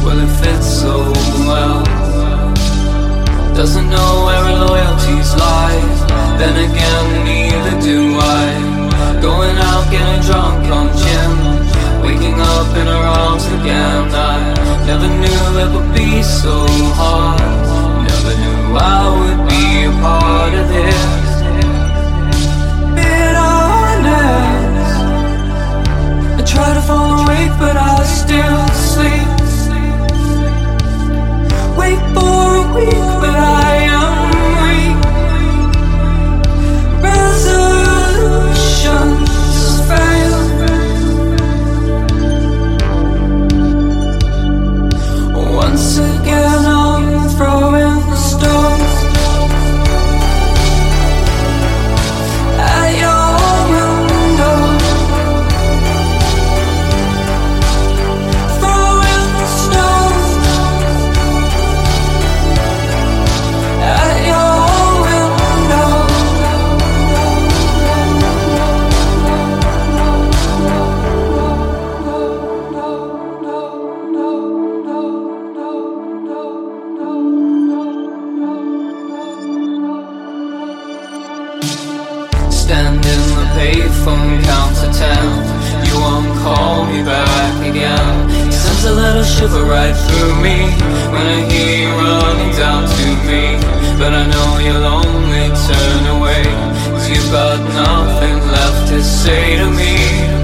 well it fits so well. Doesn't know where her loyalties lie, then again neither do I. Going out getting drunk on gin, waking up in her arms again. I never knew it would be so hard, never knew I would be a part of this. Being honest, I try to fall awake but I still sleep. Wait for a week but I am weak. Resolutions fail. Once again I'm throwing the stones at your window. Throwing the stones at your window. Stand in the payphone, count to 10. You won't call me back again. Sends a little shiver right through me when I hear you running down to me. But I know you'll only turn away, 'cause you've got nothing left to say to me.